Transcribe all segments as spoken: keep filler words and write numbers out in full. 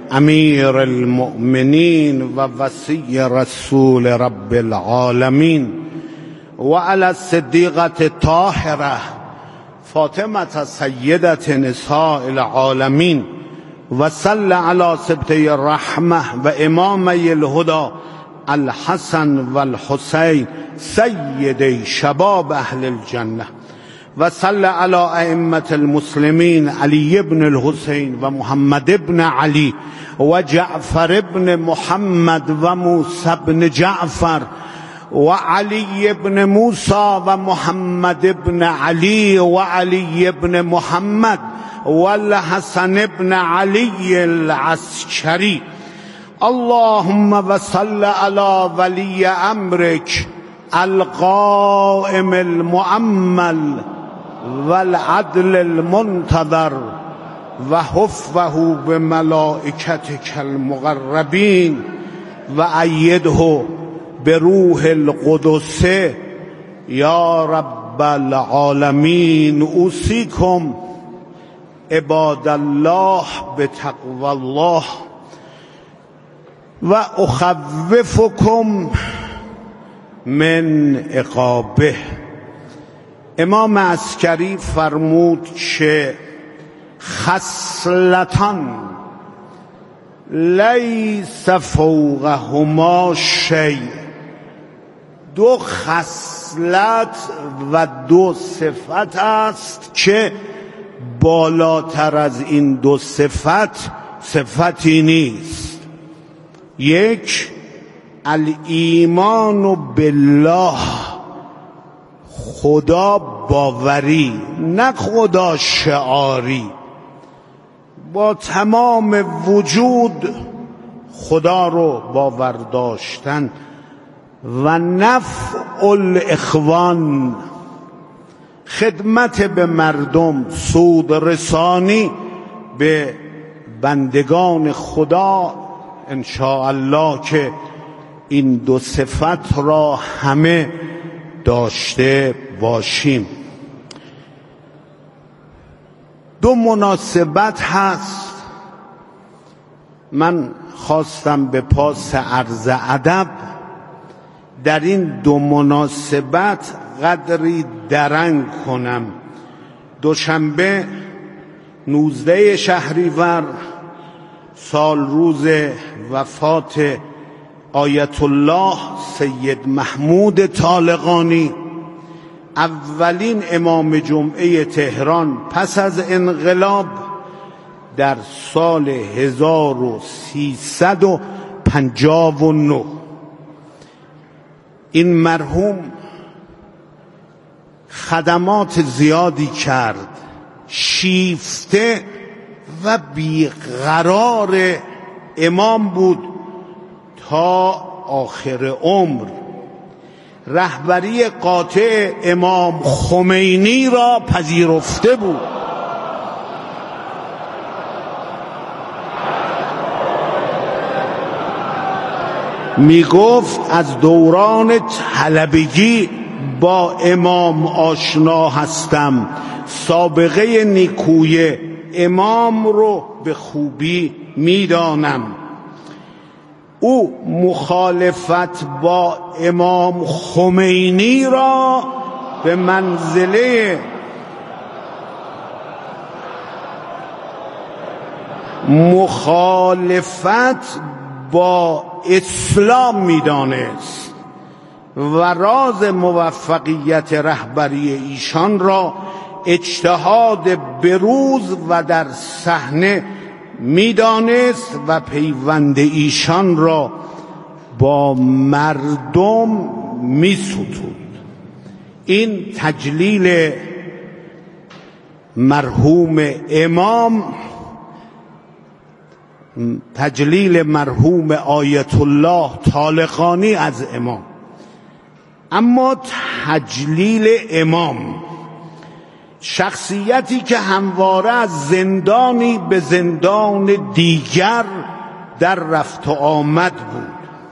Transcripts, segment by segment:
امیر المؤمنین و وصی رسول رب العالمین و علی الصدیقة الطاهرة فاطمة سیدة نساء العالمین و صل علی سبطی الرحمة و امامی الهدى الحسن و الحسین سیدی شباب اهل الجنه و صل علی ائمة المسلمین علی ابن الحسین و محمد ابن علی و جعفر ابن محمد و موسی ابن جعفر و علی ابن موسی و محمد ابن علی و علی ابن محمد و الحسن ابن علی العسکری. اللهم و صل علی ولی امرک القائم المؤمل والعدل المنتظر و حفظه بملائکتک المقربین و ایده بروح القدس یا رب العالمین. اوصیکم عباد الله بتقوی الله و اخوفکم من عقابه. امام عسکری فرمود که خصلتان لیس فوقهما شیء، دو خصلت و دو صفت است که بالاتر از این دو صفت صفتی نیست. یک، الایمان بالله، خدا باوری، نه خدا شعاری، با تمام وجود خدا رو باور داشتن. و نفع الاخوان، خدمت به مردم، سود رسانی به بندگان خدا. انشاءالله که این دو صفت را همه داشته باشیم. دو مناسبت هست من خواستم به پاس عرض ادب در این دو مناسبت قدری درنگ کنم. دوشنبه نوزده شهریور سال روز وفات آیت الله سید محمود طالقانی، اولین امام جمعه تهران پس از انقلاب در سال هزار و سیصد و پنجاه و نه. این مرحوم خدمات زیادی کرد، شیفته و بیقرار امام بود تا آخر عمر. رهبری قاطع امام خمینی را پذیرفته بود. می گفت از دوران طلبگی با امام آشنا هستم، سابقه نیکوی امام رو به خوبی میدانم. او مخالفت با امام خمینی را به منزله مخالفت با اسلام میدانست و راز موفقیت رهبری ایشان را اجتهاد بروز و در صحنه میدانست و پیوند ایشان را با مردم میستود. این تجلیل مرحوم امام، تجلیل مرحوم آیت الله طالقانی از امام. اما تجلیل امام، شخصیتی که همواره از زندانی به زندان دیگر در رفت و آمد بود،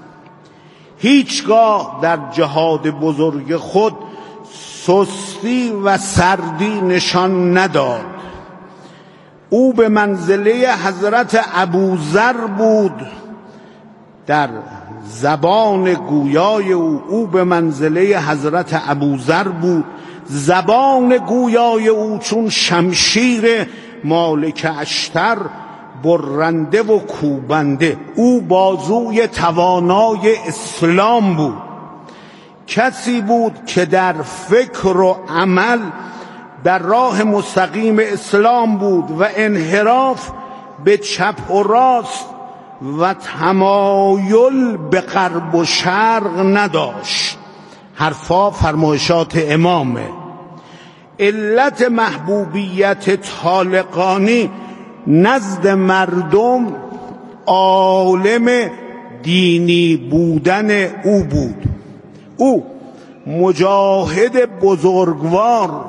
هیچگاه در جهاد بزرگ خود سستی و سردی نشان نداد. او به منزله حضرت ابوذر بود. در زبان گویای او او به منزله حضرت ابوذر بود. زبان گویای او چون شمشیر مالک اشتر، برنده و کوبنده. او بازوی توانای اسلام بود. کسی بود که در فکر و عمل در راه مستقیم اسلام بود و انحراف به چپ و راست و تمایل به غرب و شرق نداشت. حرفا فرمایشات امامه. علت محبوبیت طالقانی نزد مردم عالم دینی بودن او بود. او مجاهد بزرگوار،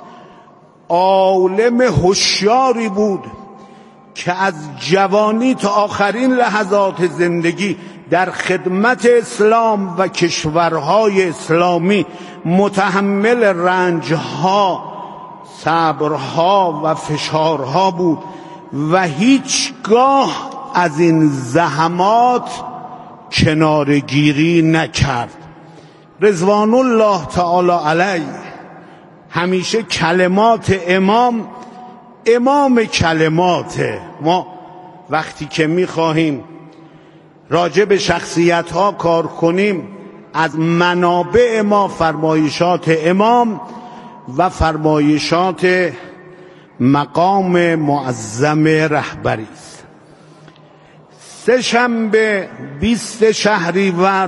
عالم هوشیاری بود که از جوانی تا آخرین لحظات زندگی در خدمت اسلام و کشورهای اسلامی متحمل رنجها، صبرها و فشارها بود و هیچگاه از این زحمات کنارگیری نکرد. رضوان الله تعالی علیه همیشه کلمات امام امام کلماته. ما وقتی که میخواهیم راجع به شخصیت ها کار کنیم، از منابع ما فرمایشات امام و فرمایشات مقام معظم رهبری است. سه شنبه بیست شهریور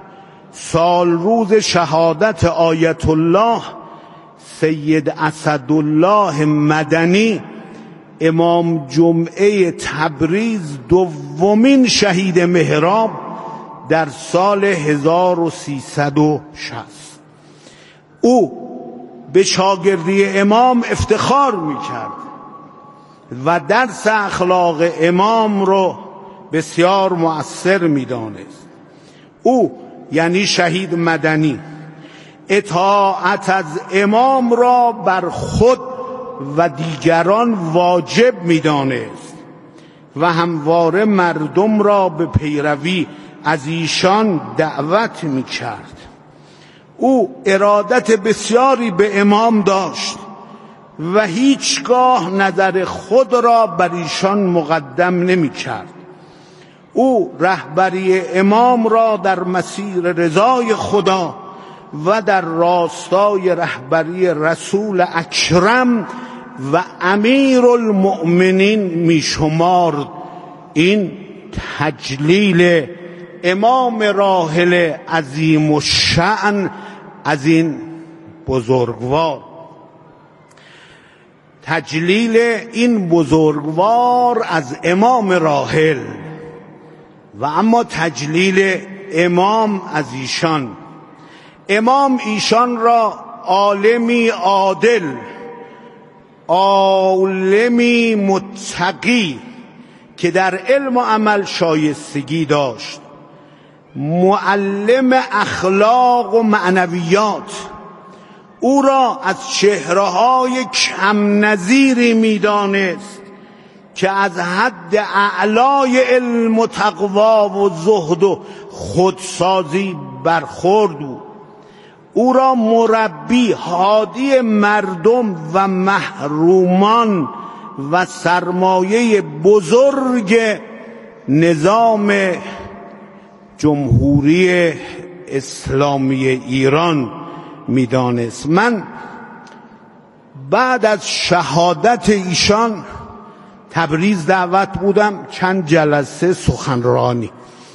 سال روز شهادت آیت الله سید اسدالله مدنی، امام جمعه تبریز، دومین شهید محراب در سال هزار و سیصد و شصت. او به شاگردی امام افتخار میکرد و درس اخلاق امام رو بسیار مؤثر میدانست. او یعنی شهید مدنی اطاعت از امام را بر خود و دیگران واجب می‌دانست و همواره مردم را به پیروی از ایشان دعوت می‌کرد. او ارادت بسیاری به امام داشت و هیچگاه نظر خود را بر ایشان مقدم نمی‌کرد. او رهبری امام را در مسیر رضای خدا و در راستای رهبری رسول اکرم و امیر المؤمنین می شمارد. این تجلیل امام راحل عظیم الشأن از این بزرگوار، تجلیل این بزرگوار از امام راحل و اما تجلیل امام از ایشان. امام ایشان را عالمی عادل، عالمی متقی که در علم و عمل شایستگی داشت، معلم اخلاق و معنویات، او را از چهره‌های کم نظیری می‌دانست که از حد اعلای علم و تقوا و زهد و خودسازی برخورد بود. او را مربی، هادی مردم و محرومان و سرمایه بزرگ نظام جمهوری اسلامی ایران میدانست. من بعد از شهادت ایشان تبریز دعوت بودم، چند جلسه سخنرانی.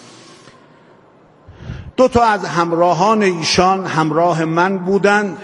دو تا از همراهان ایشان همراه من بودند.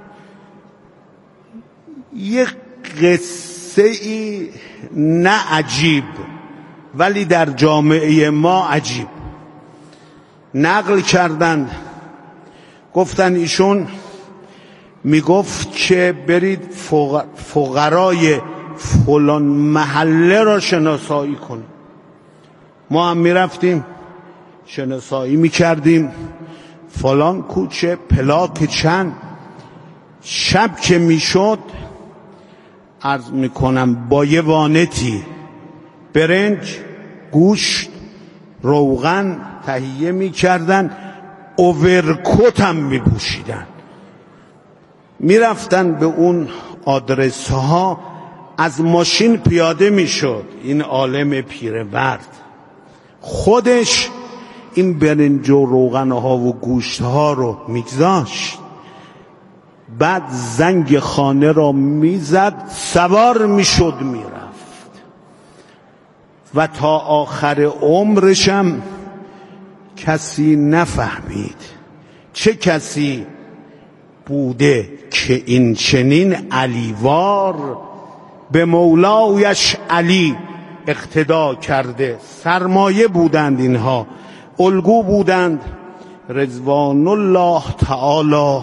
یک قصه ای نه عجیب ولی در جامعه ما عجیب نقل کردند. گفتن ایشون میگفت که برید فقرای فلان محله را شناسایی کنید. ما هم میرفتیم شناسایی میکردیم، فلان کوچه پلاک چند. شب که میشد عرض میکنم با یه وانتی برنج، گوشت، روغن تهیه میکردن، اوورکوت هم میپوشیدن، میرفتن به اون آدرس ها، از ماشین پیاده میشد این عالم پیرمرد، خودش این برنج و روغن ها و گوشت ها رو میگذاشت، بعد زنگ خانه را میزد، سوار میشد میرفت و تا آخر عمرشم کسی نفهمید چه کسی بوده که این چنین علیوار به مولایش علی اقتدا کرده. سرمایه بودند اینها، الگو بودند رضوان الله تعالی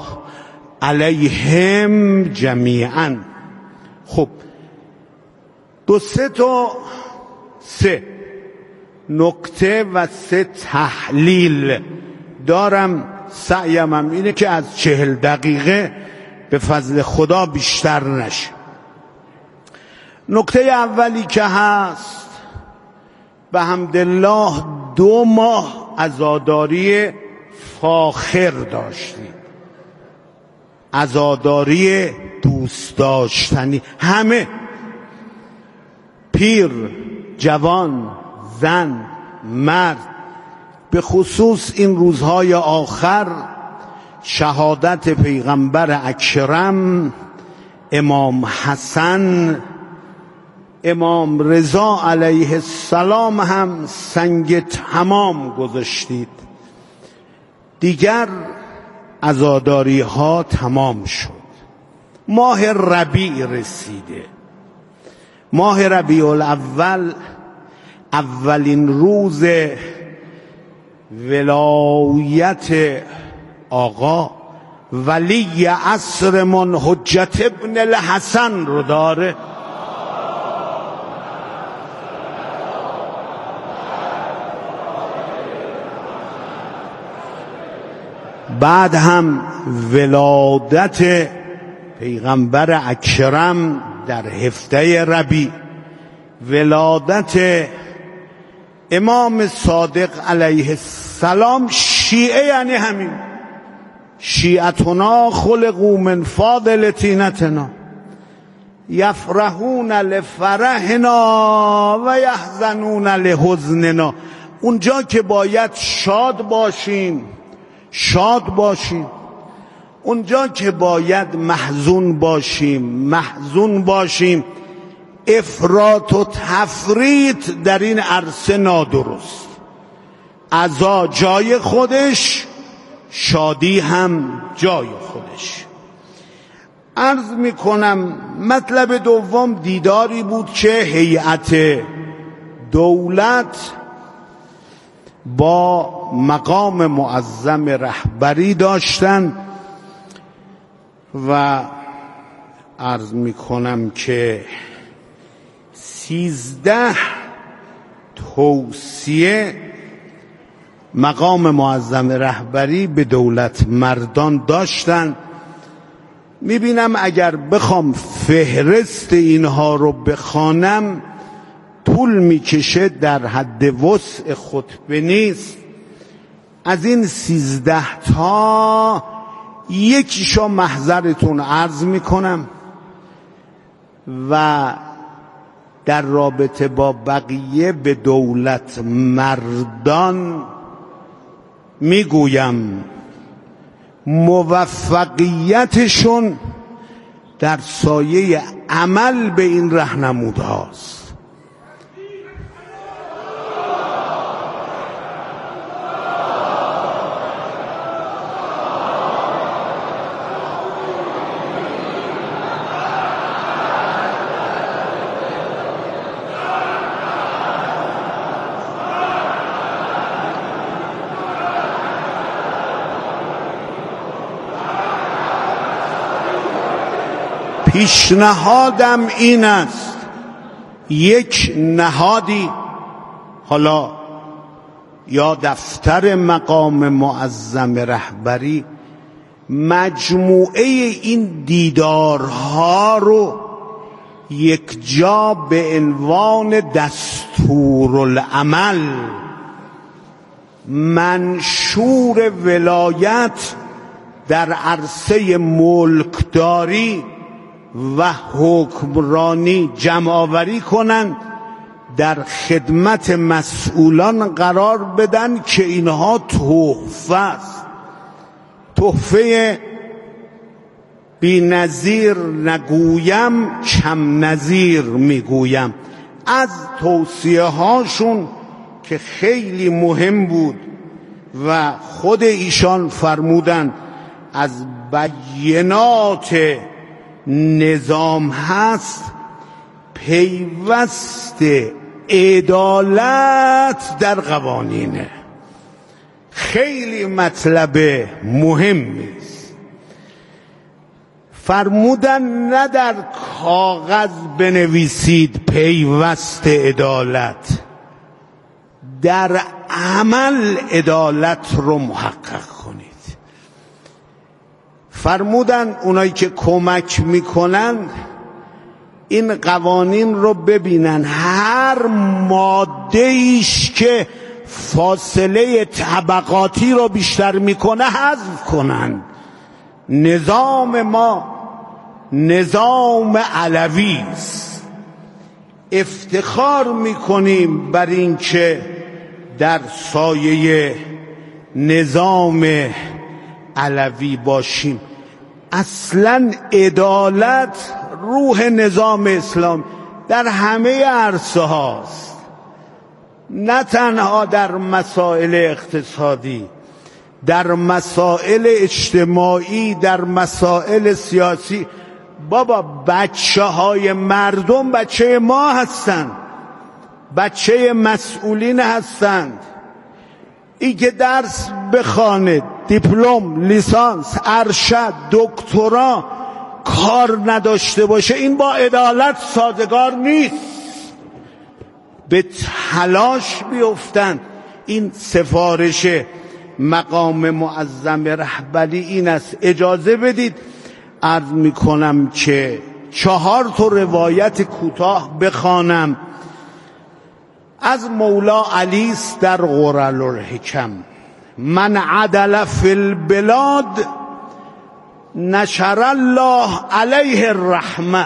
علیهم جمیعا. خب دو سه تا سه نکته و سه تحلیل دارم، سعیم هم اینه که از چهل دقیقه به فضل خدا بیشتر نشه. نکته اولی که هست، به حمدالله دو ماه عزاداری فاخر داشتیم، عزاداری دوست داشتنی، همه پیر، جوان، زن، مرد، به خصوص این روزهای آخر شهادت پیغمبر اکرم، امام حسن، امام رضا علیه السلام هم سنگ تمام گذاشتید. دیگر عزاداری ها تمام شد. ماه ربیع رسیده. ماه ربیع الاول اولین روز ولایت آقا ولی عصر من حجت ابن الحسن رو داره. بعد هم ولادت پیغمبر اکرم در هفته ربیع، ولادت امام صادق علیه السلام. شیعه یعنی همین، شیعتنا خلقوا من فاضل طینتنا یفرحون لفرحنا و یحزنون لحزننا. اونجا که باید شاد باشیم شاد باشیم، اونجا که باید محزون باشیم محزون باشیم. افراط و تفریط در این عرصه نادرست. عزا جای خودش، شادی هم جای خودش. عرض میکنم مطلب دوم دیداری بود که هیئت دولت با مقام معظم رهبری داشتن و عرض میکنم که سیزده توصیه مقام معظم رهبری به دولت مردان داشتن. میبینم اگر بخوام فهرست اینها رو بخوانم طول میکشه، در حد وسع خطبه نیست. از این سیزده تا یکیشو محضرتون عرض میکنم و در رابطه با بقیه به دولت مردان میگویم موفقیتشون در سایه عمل به این راهنمودهاست. پیشنهادم این است، یک نهادی، حالا یا دفتر مقام معظم رهبری، مجموعه این دیدارها رو یک جا به عنوان دستورالعمل منشور ولایت در عرصه ملکداری و حکمرانی جمع آوری کنند، در خدمت مسئولان قرار بدن که اینها تحفه است. تحفه بی نظیر نگویم، کم نظیر میگویم. از توصیه هاشون که خیلی مهم بود و خود ایشان فرمودن از بیانات نظام هست، پیوست عدالت در قوانینه. خیلی مطلب مهمی است. فرمودن نه در کاغذ بنویسید پیوست عدالت، در عمل عدالت رو محقق کنید. فرمودن اونایی که کمک میکنن این قوانین رو ببینن، هر ماده ایش که فاصله طبقاتی رو بیشتر میکنه حذف کنن. نظام ما نظام علوی است. افتخار میکنیم بر این که در سایه نظام علوی باشیم. اصلا عدالت روح نظام اسلام در همه عرصه هاست، نه تنها در مسائل اقتصادی، در مسائل اجتماعی، در مسائل سیاسی. بابا بچه های مردم بچه ما هستند، بچه مسئولین هستند. این که درس بخوانه، دیپلم، لیسانس، ارشد، دکترا کار نداشته باشه، این با عدالت سازگار نیست. به تلاش بیفتن. این سفارش مقام معظم رهبری این است. اجازه بدید عرض میکنم که چهار تا روایت کوتاه بخوانم از مولا علی است در غرل الحکم. من عدل فی البلاد نشر الله علیه الرحمه.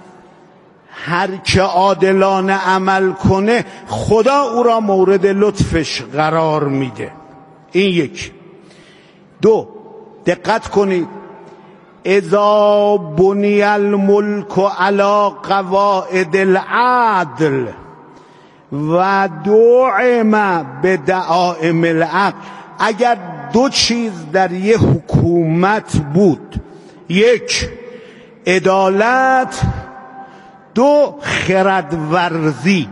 هر که عادلانه عمل کنه خدا او را مورد لطفش قرار میده. این یک. دو، دقت کنید، اذا بنی الملک علی قواعد العدل و دعم به دعائم العقل. اگر دو چیز در یه حکومت بود، یک عدالت، دو خردورزی،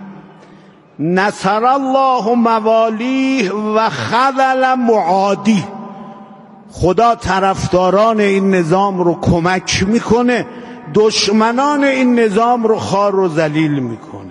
نصر الله موالیه و خذل معادی. خدا طرفداران این نظام رو کمک میکنه، دشمنان این نظام رو خوار و ذلیل میکنه.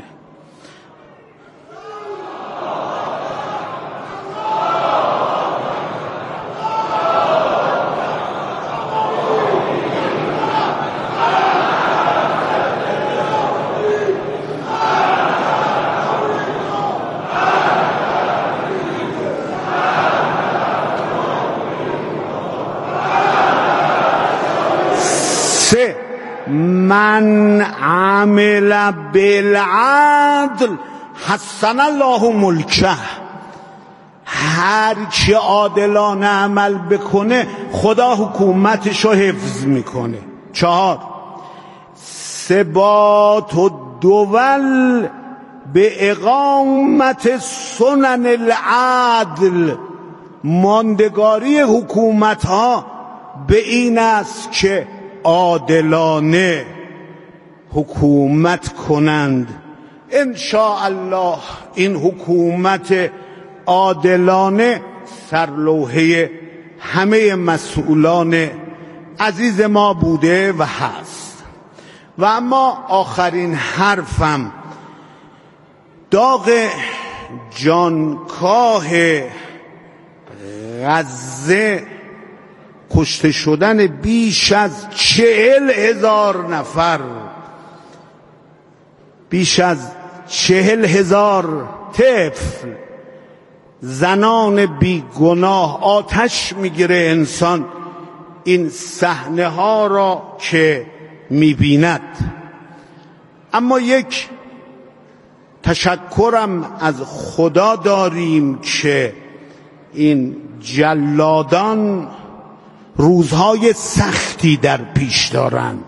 من عمل بالعدل حسن الله ملکه. هر که عادلانه عمل بکنه خدا حکومتش رو حفظ میکنه. چهار، ثبات الدول به اقامت سنن العدل. ماندگاری حکومت ها به این است که عادلانه حکومت کنند. ان شاء الله این حکومت عادلانه سرلوحه همه مسئولان عزیز ما بوده و هست. و اما آخرین حرفم، داغ جانکاه غزه، کشته شدن بیش از چهل هزار نفر، بیش از چهل هزار طفل، زنان بیگناه، آتش میگیره انسان این صحنه ها را که میبیند. اما یک تشکرم از خدا داریم که این جلادان روزهای سختی در پیش دارند.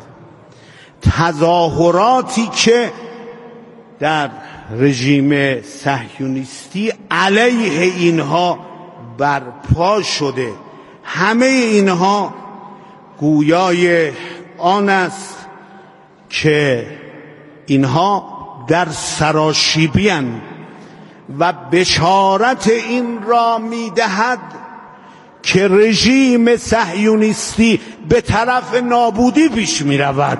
تظاهراتی که در رژیم صهیونیستی علیه اینها برپا شده، همه اینها گویای آن است که اینها در سراشیبی‌اند و بشارت این را می‌دهد که رژیم صهیونیستی به طرف نابودی پیش می‌رود.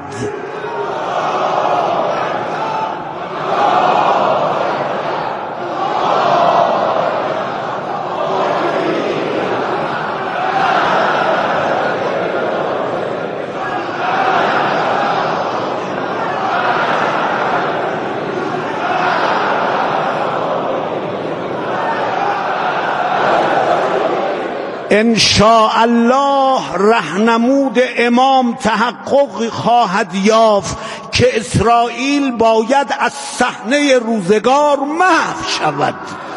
ان شاء الله رهنمود امام تحقق خواهد یافت که اسرائیل باید از صحنه روزگار محو شود.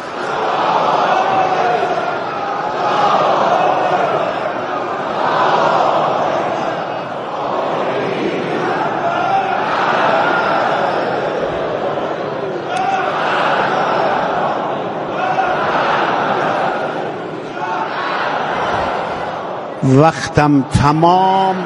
وقتم تمام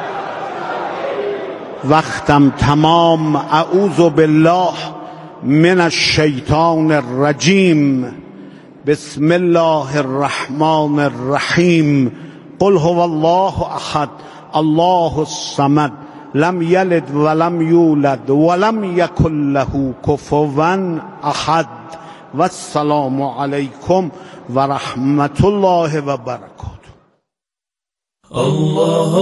وقتم تمام اعوذ بالله من الشیطان الرجیم. بسم الله الرحمن الرحیم. قل هو الله احد الله الصمد لم یلد ولم یولد ولم یکن له کفوا احد. والسلام علیکم و رحمت الله و برکاته. الله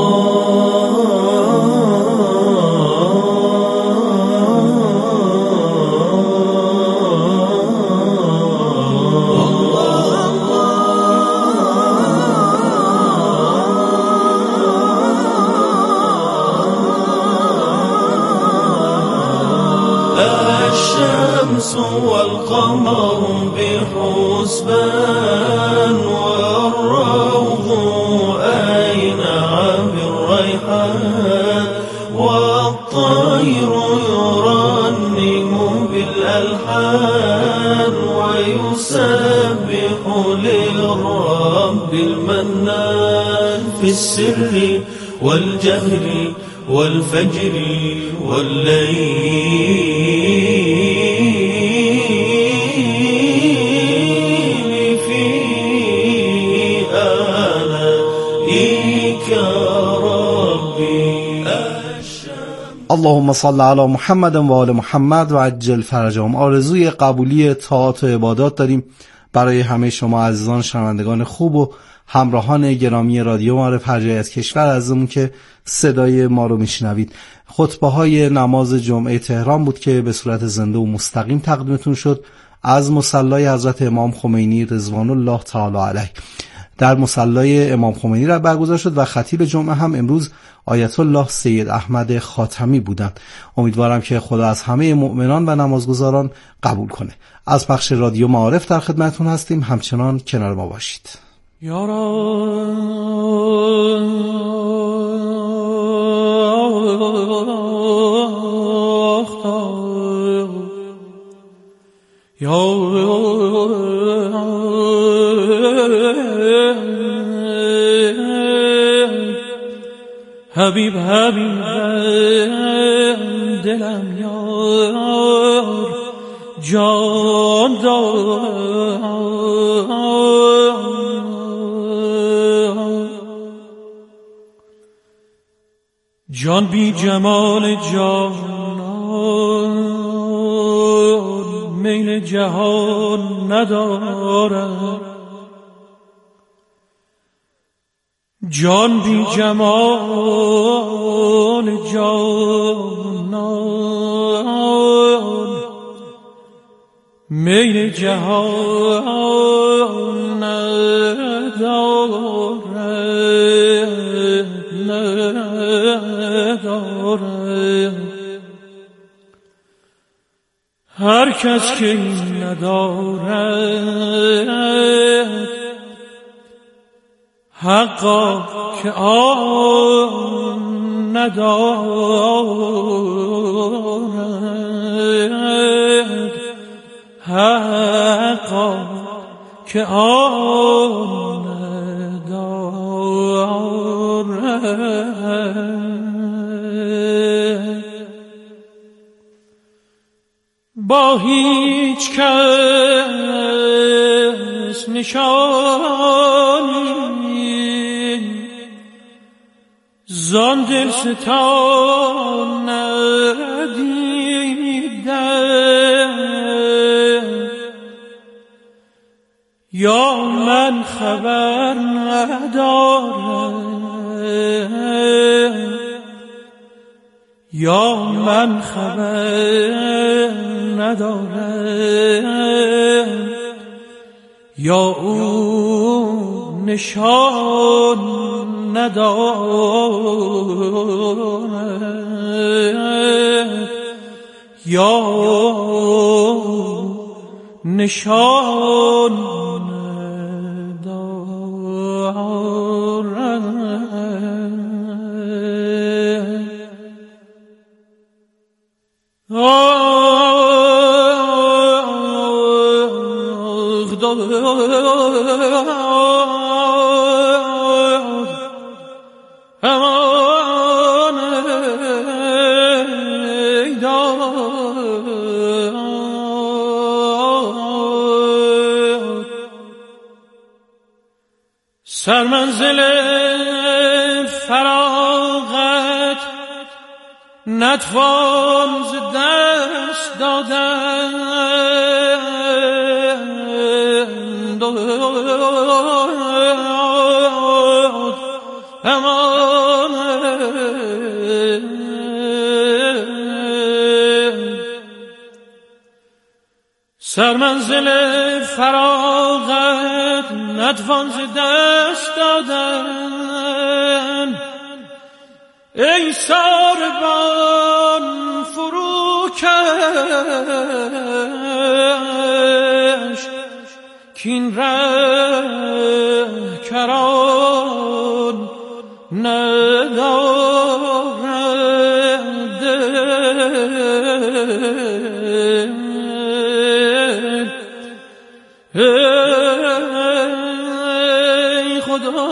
الشمس والقمر بحسبان والروض والطير يرنم بالألحان ويسبح للرب المنان في السر والجهر والفجر والليل في آلائك ربي. اللهم صل علی محمد و آل محمد و عجل فرجهم. آرزوی قبولی طاعات و عبادات داریم برای همه شما عزیزان شنوندگان خوب و همراهان گرامی رادیو معارف هر جای از کشور عزیزمون که صدای ما رو میشنوید. خطبه های نماز جمعه تهران بود که به صورت زنده و مستقیم تقدیمتون شد از مصلی حضرت امام خمینی رضوان الله تعالی علیه. در مصلی امام خمینی را برگزار شد و خطیب جمعه هم امروز آیت الله سید احمد خاتمی بودند. امیدوارم که خدا از همه مؤمنان و نمازگزاران قبول کنه. از بخش رادیو معارف در خدمتتون هستیم، همچنان کنار ما باشید. یا حبیب حبیب دلم یار جان دار جان بی جمال جانان میل جهان ندارد. جان بی جمال جانان میل جهان ندارد ندارد هر کس که این ندارد حقا که آن ندارد حقا که آن ندارد با هیچ کس نشانی زان دل ستان ندیدم یا من خبر ندارم یا من خبر ندارم یا او نشان ندارد یا نشان سرمنزل فراغت نتوان ز دست دادن امان سرمنزل فراغت نتوان ز دست دادن ای ساربان فروکش کین ره کران ندارد ای خدا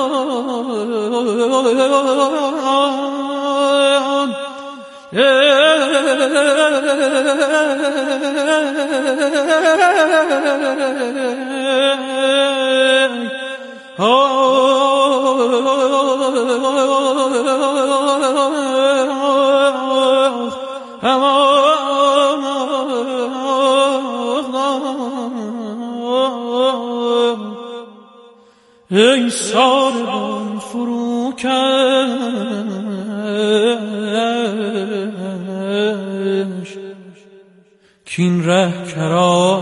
ای ساربان فروکش کین ره کرا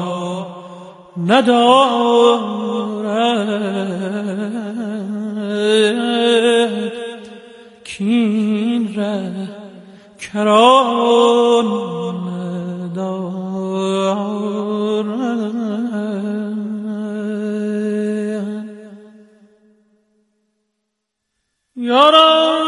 ندارد کین ره کرا ندارد یاران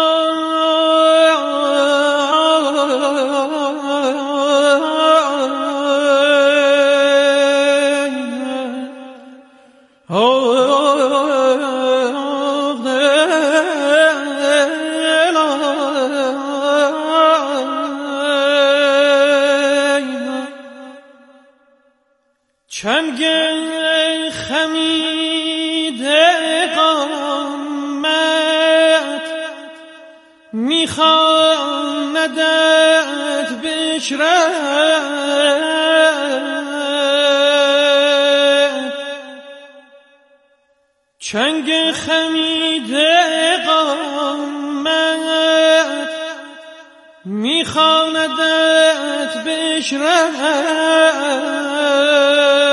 چنگ خمیده قامت میخواندت بشرد چنگ خمیده قامت میخواندت به اشرت